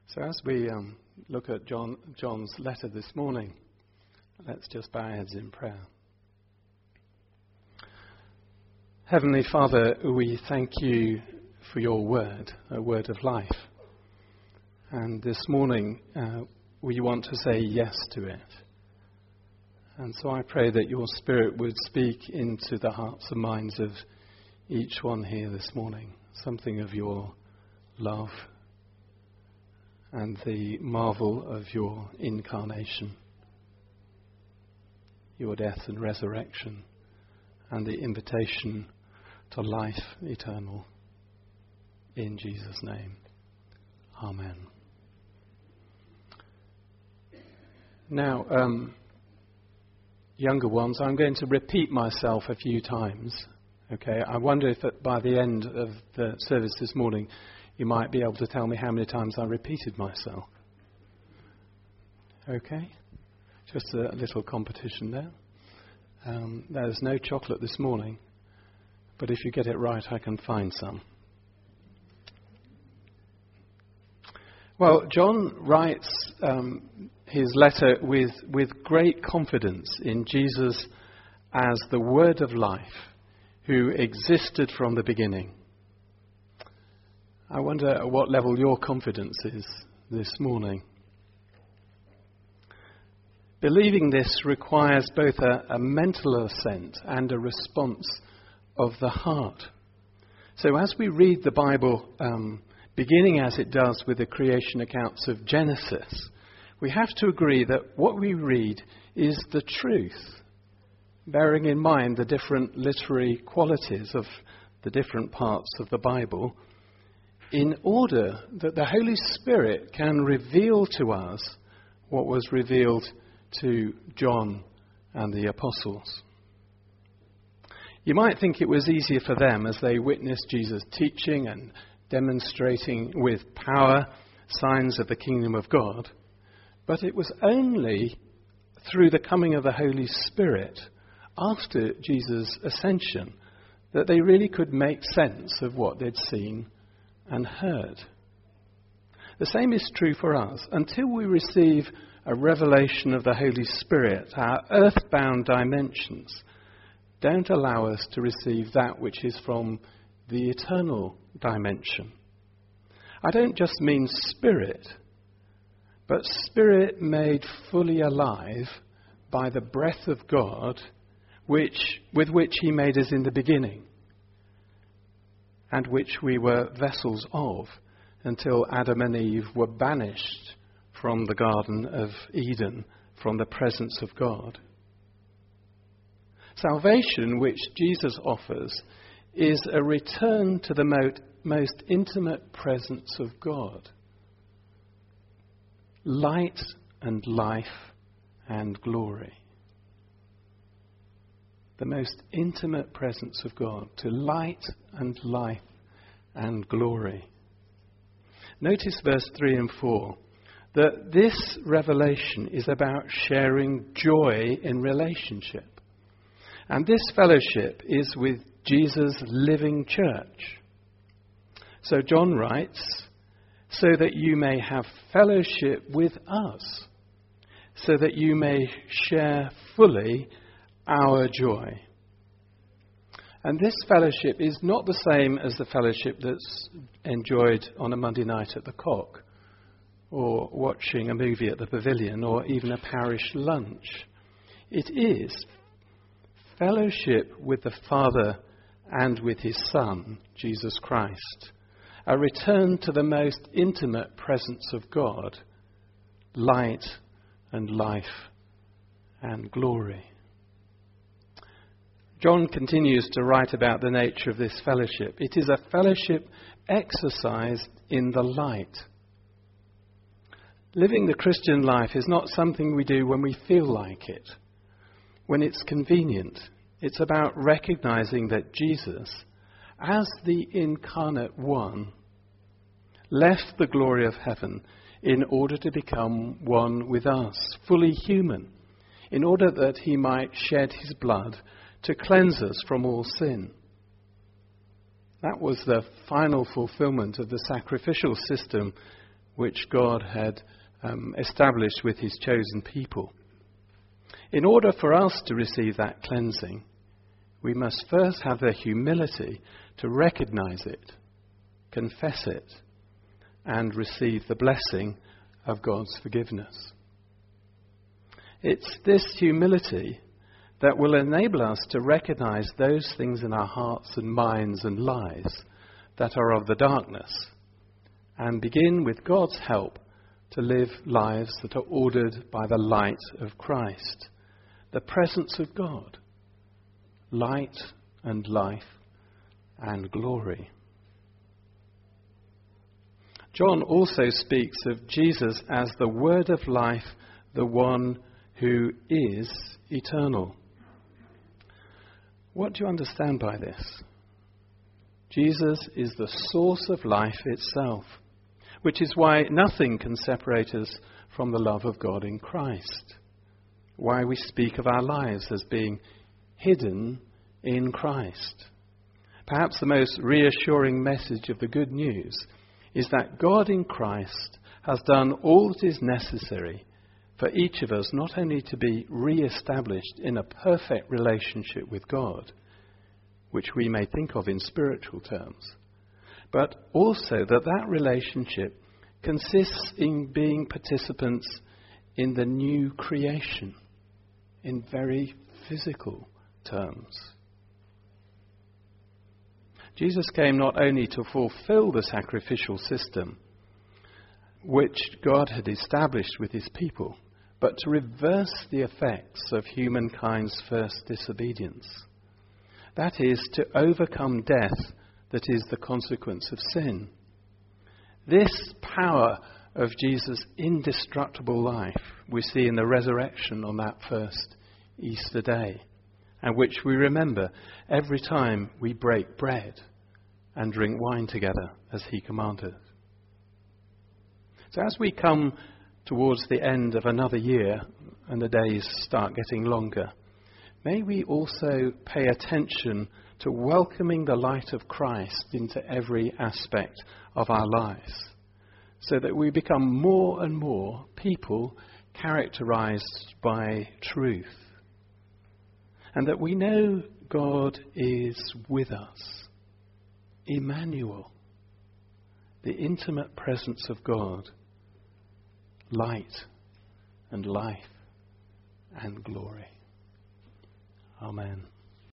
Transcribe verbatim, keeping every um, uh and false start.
So as we um, look at John, John's letter this morning, let's just bow our heads in prayer. Heavenly Father, we thank you for your word, a word of life. And this morning, uh, we want to say yes to it. And so I pray that your Spirit would speak into the hearts and minds of each one here this morning, something of your love and the marvel of your incarnation, your death and resurrection, and the invitation to life eternal. In Jesus' name, amen. Now, um, younger ones, I'm going to repeat myself a few times. Okay, I wonder if at, by the end of the service this morning, you might be able to tell me how many times I repeated myself. Okay? Just a little competition there. Um, there's no chocolate this morning, but if you get it right, I can find some. Well, John writes um, his letter with, with great confidence in Jesus as the Word of life, who existed from the beginning. I wonder at what level your confidence is this morning. Believing this requires both a, a mental assent and a response of the heart. So as we read the Bible, um, beginning as it does with the creation accounts of Genesis, we have to agree that what we read is the truth, bearing in mind the different literary qualities of the different parts of the Bible, in order that the Holy Spirit can reveal to us what was revealed to John and the apostles. You might think it was easier for them as they witnessed Jesus teaching and demonstrating with power signs of the kingdom of God, but it was only through the coming of the Holy Spirit after Jesus' ascension that they really could make sense of what they'd seen and heard. The same is true for us. Until we receive a revelation of the Holy Spirit, our earthbound dimensions don't allow us to receive that which is from the eternal dimension. I don't just mean spirit, but spirit made fully alive by the breath of God, which with which he made us in the beginning, and which we were vessels of until Adam and Eve were banished from the Garden of Eden, from the presence of God. Salvation, which Jesus offers, is a return to the mo- most intimate presence of God. Light and life and glory. The most intimate presence of God, to light and life and glory. Notice verse three and four, that this revelation is about sharing joy in relationship. And this fellowship is with Jesus' living church. So John writes, so that you may have fellowship with us, so that you may share fully our joy. And this fellowship is not the same as the fellowship that's enjoyed on a Monday night at the Cock, or watching a movie at the Pavilion, or even a parish lunch. It is fellowship with the Father and with his Son, Jesus Christ. A return to the most intimate presence of God, light and life and glory. John continues to write about the nature of this fellowship. It is a fellowship exercised in the light. Living the Christian life is not something we do when we feel like it, when it's convenient. It's about recognizing that Jesus, as the incarnate one, left the glory of heaven in order to become one with us, fully human, in order that he might shed his blood to cleanse us from all sin. That was the final fulfillment of the sacrificial system which God had um, established with his chosen people. In order for us to receive that cleansing, we must first have the humility to recognize it, confess it, and receive the blessing of God's forgiveness. It's this humility that will enable us to recognize those things in our hearts and minds and lives that are of the darkness, and begin, with God's help, to live lives that are ordered by the light of Christ, the presence of God, light and life and glory. John also speaks of Jesus as the Word of life, the one who is eternal. What do you understand by this? Jesus is the source of life itself, which is why nothing can separate us from the love of God in Christ. Why we speak of our lives as being hidden in Christ. Perhaps the most reassuring message of the good news is that God in Christ has done all that is necessary for each of us not only to be re-established in a perfect relationship with God, which we may think of in spiritual terms, but also that that relationship consists in being participants in the new creation, in very physical terms. Jesus came not only to fulfill the sacrificial system which God had established with his people, but to reverse the effects of humankind's first disobedience. That is, to overcome death that is the consequence of sin. This power of Jesus' indestructible life we see in the resurrection on that first Easter day, and which we remember every time we break bread and drink wine together as he commanded. So as we come towards the end of another year and the days start getting longer, may we also pay attention to welcoming the light of Christ into every aspect of our lives, so that we become more and more people characterized by truth, and that we know God is with us. Emmanuel, the intimate presence of God, light and life and glory. Amen.